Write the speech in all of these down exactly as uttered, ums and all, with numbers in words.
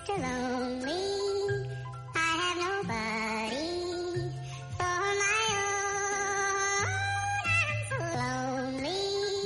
too lonely. I have nobody for my own. I'm so lonely.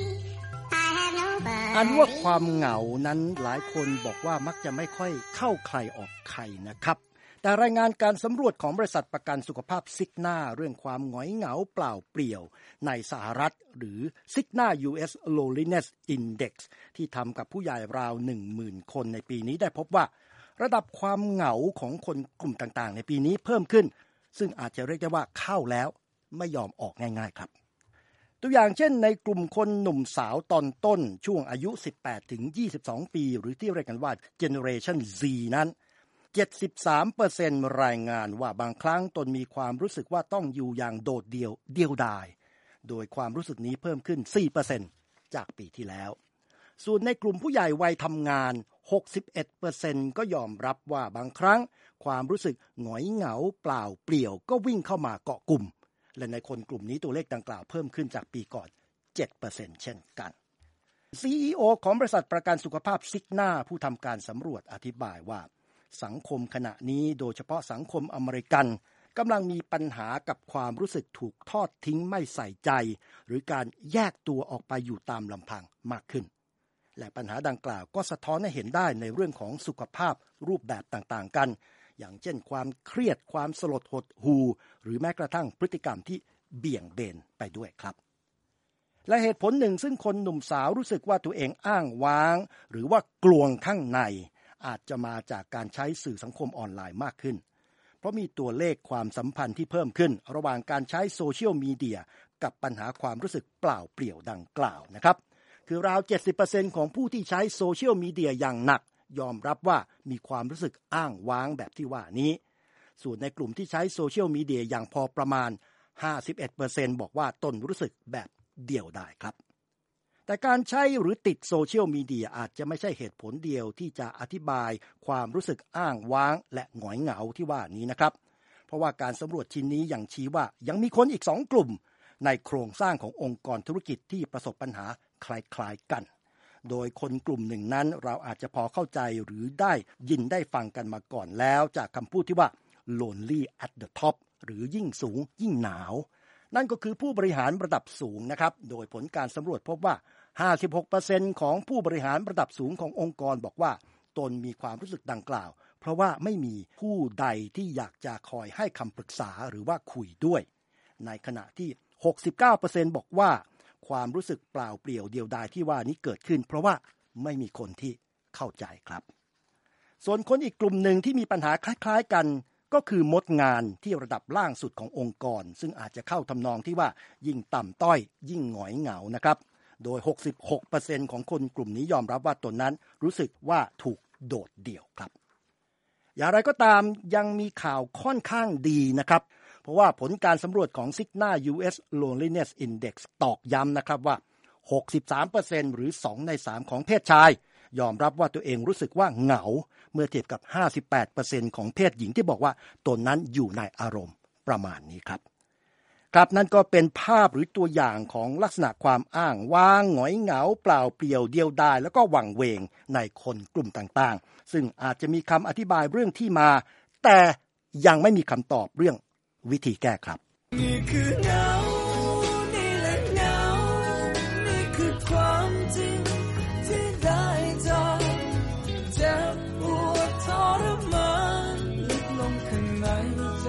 I have nobody. อันว่าความเหงานั้นหลายคนบอกว่ามักจะไม่ค่อยเข้าใครออกใครนะครับแต่รายงานการสำรวจของบริษัทประกันสุขภาพซิกนาเรื่องความหงอยเหงาเปล่าเปลี่ยวในสหรัฐหรือ Cigna ยู เอส Loneliness Index ที่ทำกับผู้ใหญ่ราว หนึ่งหมื่น คนในปีนี้ได้พบว่าระดับความเหงาของคนกลุ่มต่างๆในปีนี้เพิ่มขึ้นซึ่งอาจจะเรียกได้ว่าเข้าแล้วไม่ยอมออกง่ายๆครับตัวอย่างเช่นในกลุ่มคนหนุ่มสาวตอนต้นช่วงอายุ สิบแปดถึงยี่สิบสอง ปีหรือที่เรียกกันว่า Generation Z นั้นเจ็ดสิบสามเปอร์เซ็นต์ รายงานว่าบางครั้งตนมีความรู้สึกว่าต้องอยู่อย่างโดดเดี่ยวเดียวดายโดยความรู้สึกนี้เพิ่มขึ้น สี่เปอร์เซ็นต์ จากปีที่แล้วส่วนในกลุ่มผู้ใหญ่วัยทำงาน หกสิบเอ็ดเปอร์เซ็นต์ ก็ยอมรับว่าบางครั้งความรู้สึกหงอยเหงาเปล่าเปลี่ยวก็วิ่งเข้ามาเกาะกลุ่มและในคนกลุ่มนี้ตัวเลขดังกล่าวเพิ่มขึ้นจากปีก่อน เจ็ดเปอร์เซ็นต์ เช่นกัน ซี อี โอ ของบริษัทประกันสุขภาพซิกนาผู้ทำการสำรวจอธิบายว่าสังคมขณะนี้โดยเฉพาะสังคมอเมริกันกำลังมีปัญหากับความรู้สึกถูกทอดทิ้งไม่ใส่ใจหรือการแยกตัวออกไปอยู่ตามลำพังมากขึ้นและปัญหาดังกล่าวก็สะท้อนให้เห็นได้ในเรื่องของสุขภาพรูปแบบต่างๆกันอย่างเช่นความเครียดความสลดหดหู่หรือแม้กระทั่งพฤติกรรมที่เบี่ยงเบนไปด้วยครับและเหตุผลหนึ่งซึ่งคนหนุ่มสาวรู้สึกว่าตัวเองอ้างว้างหรือว่ากลวงข้างในอาจจะมาจากการใช้สื่อสังคมออนไลน์มากขึ้นเพราะมีตัวเลขความสัมพันธ์ที่เพิ่มขึ้นระหว่างการใช้โซเชียลมีเดียกับปัญหาความรู้สึกเปล่าเปลี่ยวดังกล่าวนะครับคือราว เจ็ดสิบเปอร์เซ็นต์ ของผู้ที่ใช้โซเชียลมีเดียอย่างหนักยอมรับว่ามีความรู้สึกอ้างว้างแบบที่ว่านี้ส่วนในกลุ่มที่ใช้โซเชียลมีเดียอย่างพอประมาณ ห้าสิบเอ็ดเปอร์เซ็นต์ บอกว่าตนรู้สึกแบบเดี่ยวดายครับแต่การใช้หรือติดโซเชียลมีเดียอาจจะไม่ใช่เหตุผลเดียวที่จะอธิบายความรู้สึกอ้างว้างและหงอยเหงาที่ว่านี้นะครับเพราะว่าการสำรวจชิ้นนี้ยังชี้ว่ายังมีคนอีกสองกลุ่มในโครงสร้างขององค์กรธุรกิจที่ประสบปัญหาคล้ายๆกันโดยคนกลุ่มหนึ่งนั้นเราอาจจะพอเข้าใจหรือได้ยินได้ฟังกันมาก่อนแล้วจากคำพูดที่ว่า lonely at the top หรือยิ่งสูงยิ่งหนาวนั่นก็คือผู้บริหารระดับสูงนะครับโดยผลการสำรวจพบว่า ห้าสิบหกเปอร์เซ็นต์ ของผู้บริหารระดับสูงขององค์กรบอกว่าตนมีความรู้สึกดังกล่าวเพราะว่าไม่มีผู้ใดที่อยากจะคอยให้คำปรึกษาหรือว่าคุยด้วยในขณะที่ หกสิบเก้าเปอร์เซ็นต์ บอกว่าความรู้สึกเปล่าเปลี่ยวเดียวดายที่ว่านี้เกิดขึ้นเพราะว่าไม่มีคนที่เข้าใจครับส่วนคนอีกกลุ่มหนึ่งที่มีปัญหาคล้ายๆกันก็คือมดงานที่ระดับล่างสุดขององค์กรซึ่งอาจจะเข้าทำนองที่ว่ายิ่งต่ำต้อยยิ่งหงอยเหงานะครับโดย หกสิบหกเปอร์เซ็นต์ ของคนกลุ่มนี้ยอมรับว่าตนนั้นรู้สึกว่าถูกโดดเดี่ยวครับอย่างไรก็ตามยังมีข่าวค่อนข้างดีนะครับเพราะว่าผลการสำรวจของ Cigna ยู เอส Loneliness Index ตอกย้ำนะครับว่า หกสิบสามเปอร์เซ็นต์ หรือสองในสามของเพศชายยอมรับว่าตัวเองรู้สึกว่าเหงาเมื่อเทียบกับ ห้าสิบแปดเปอร์เซ็นต์ ของเพศหญิงที่บอกว่าตนนั้นอยู่ในอารมณ์ประมาณนี้ครับครับนั่นก็เป็นภาพหรือตัวอย่างของลักษณะความอ้างว้างหงอยเหงาเปล่าเปลี่ยวเดียวดายแล้วก็หวั่งเวงในคนกลุ่มต่างๆซึ่งอาจจะมีคำอธิบายเรื่องที่มาแต่ยังไม่มีคำตอบเรื่องวิธีแก้ครับนี่คือเหงานี่แหละเหงานี่คือความจริงที่ได้จากเจ็บปวดทรมานลึกลงข้างในใจ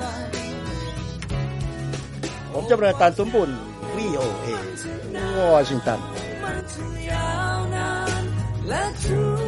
ผมจำเริญตานสมบุญ วี โอ เอ วอชิงตัน